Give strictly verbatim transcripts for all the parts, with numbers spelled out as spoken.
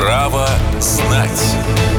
Право знать.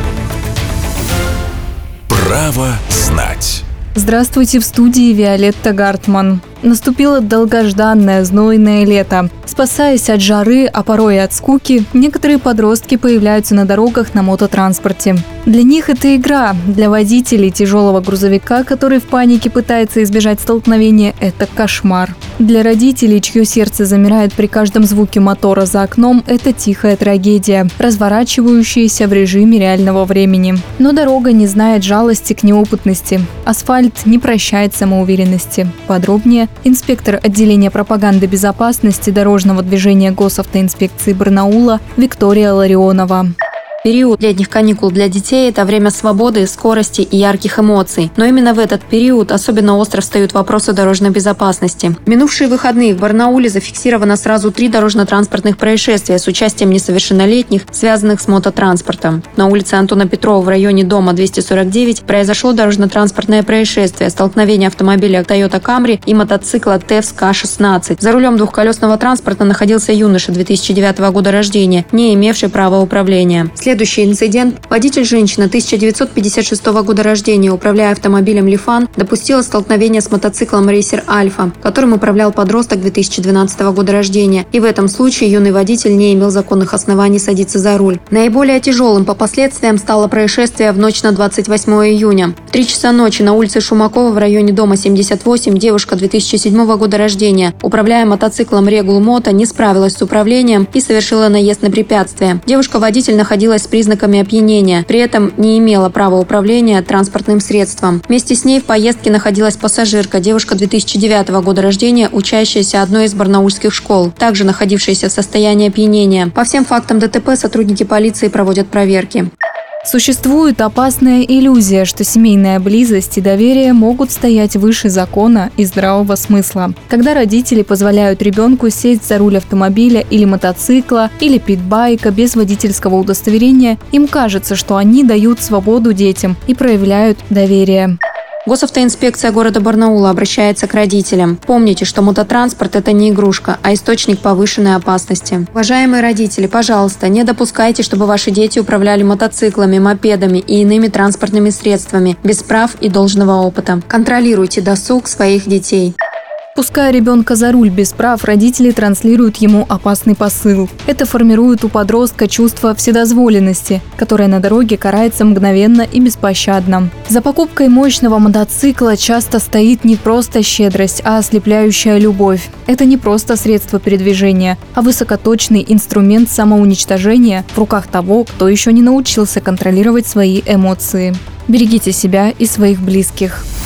Право знать. Здравствуйте, в студии Виолетта Гартман. Наступило долгожданное знойное лето. Спасаясь от жары, а порой и от скуки, некоторые подростки появляются на дорогах на мототранспорте. Для них это игра, для водителей тяжелого грузовика, который в панике пытается избежать столкновения, это кошмар. Для родителей, чье сердце замирает при каждом звуке мотора за окном, это тихая трагедия, разворачивающаяся в режиме реального времени. Но дорога не знает жалости к неопытности. Асфальт не прощает самоуверенности. Подробнее инспектор отделения пропаганды безопасности дорожного движения Госавтоинспекции Барнаула Виктория Ларионова. Период летних каникул для детей – это время свободы, скорости и ярких эмоций. Но именно в этот период особенно остро встают вопросы дорожной безопасности. В минувшие выходные в Барнауле зафиксировано сразу три дорожно-транспортных происшествия с участием несовершеннолетних, связанных с мототранспортом. На улице Антона Петрова в районе дома двести сорок девять произошло дорожно-транспортное происшествие – столкновение автомобиля Toyota Camry и мотоцикла ТЭВС К шестнадцать. За рулем двухколесного транспорта находился юноша две тысячи девятого года рождения, не имевший права управления. Следующий инцидент. Водитель женщины тысяча девятьсот пятьдесят шестого года рождения, управляя автомобилем Лифан, допустила столкновение с мотоциклом Рейсер Альфа, которым управлял подросток две тысячи двенадцатого года рождения. И в этом случае юный водитель не имел законных оснований садиться за руль. Наиболее тяжелым по последствиям стало происшествие в ночь на двадцать восьмое июня. В три часа ночи на улице Шумакова в районе дома семьдесят восемь девушка две тысячи седьмого года рождения, управляя мотоциклом Регул Мото, не справилась с управлением и совершила наезд на препятствие. Девушка-водитель находилась с признаками опьянения, при этом не имела права управления транспортным средством. Вместе с ней в поездке находилась пассажирка, девушка две тысячи девятого года рождения, учащаяся одной из барнаульских школ, также находившаяся в состоянии опьянения. По всем фактам ДТП сотрудники полиции проводят проверки. Существует опасная иллюзия, что семейная близость и доверие могут стоять выше закона и здравого смысла. Когда родители позволяют ребенку сесть за руль автомобиля или мотоцикла, или питбайка без водительского удостоверения, им кажется, что они дают свободу детям и проявляют доверие. Госавтоинспекция города Барнаула обращается к родителям. Помните, что мототранспорт – это не игрушка, а источник повышенной опасности. Уважаемые родители, пожалуйста, не допускайте, чтобы ваши дети управляли мотоциклами, мопедами и иными транспортными средствами без прав и должного опыта. Контролируйте досуг своих детей. Пуская ребенка за руль без прав, родители транслируют ему опасный посыл. Это формирует у подростка чувство вседозволенности, которое на дороге карается мгновенно и беспощадно. За покупкой мощного мотоцикла часто стоит не просто щедрость, а ослепляющая любовь. Это не просто средство передвижения, а высокоточный инструмент самоуничтожения в руках того, кто еще не научился контролировать свои эмоции. Берегите себя и своих близких.